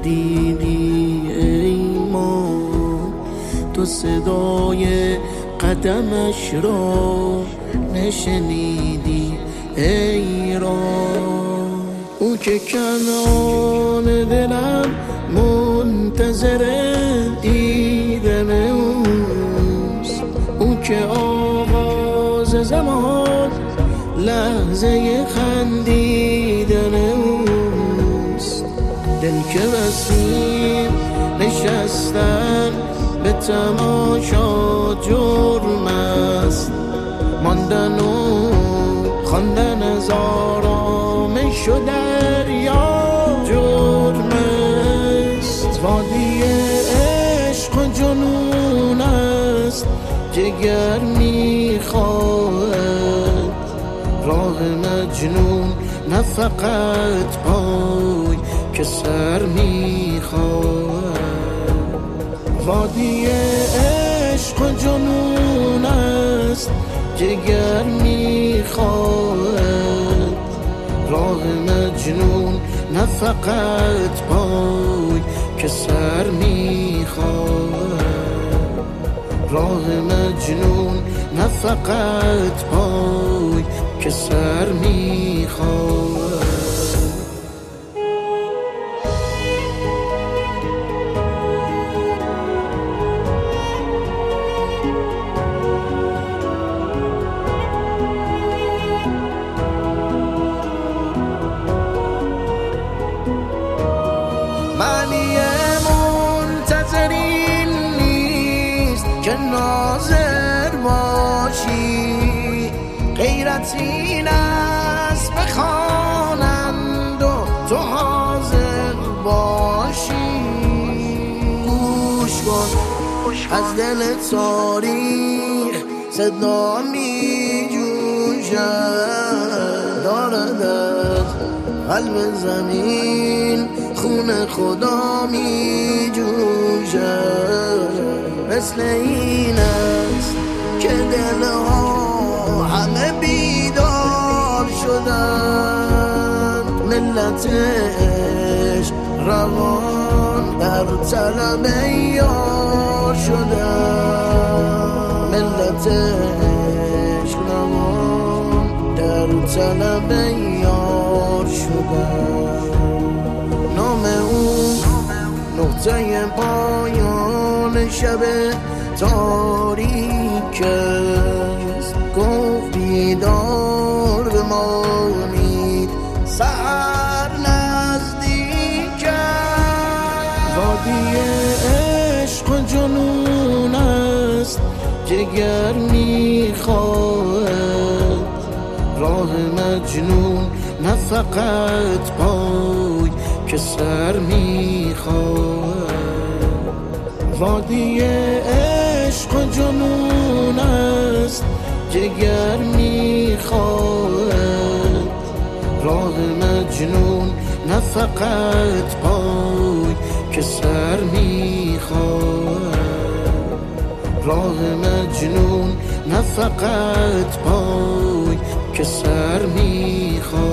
دیدی ای ما، تو صدای قدمش را نشنیدی ای راه. او که کنان دلم منتظر دیدن اوست، او که آغاز زمان لحظه خندیدن اوست. دل که بسیم نشستن به تماشا جرم است، ماندن و خواندن از آرامش و دریا جرم است. وادی عشق و جنون است، جگر میخواهد راه مجنون، نه فقط پای که سر میخواهد. وادی عشق و جنون است، جگر میخواهد راه مجنون، نه فقط پای که سر میخواهد. راه مجنون، نه فقط پای که سر میخواهد. معنی منتظرین نیست که ناظر باشی، غیرت این است بخوانند و تو حاضر باشی. گوش کن از دل تاریخ صدا می جوشد، دارد از قلب زمین خون خدا می جوشد. مثل این است که دلها همه بیدار شدن، ملت عشق روان در طلب یار شدن. ملت عشق روان در طلب یار شدن. نام او نقطه پایان شب تاریک است، گفت بیدار بمانید سحر نزدیک است. وادی عشق و جنون است، جگر میخواهد راه مجنون، نه فقط پای که سر میخواهد. وادی عشق و جنون است، جگر میخواهد راه مجنون، نه فقط پای که سر میخواهد. راه مجنون، نه فقط پای که سر میخواهد.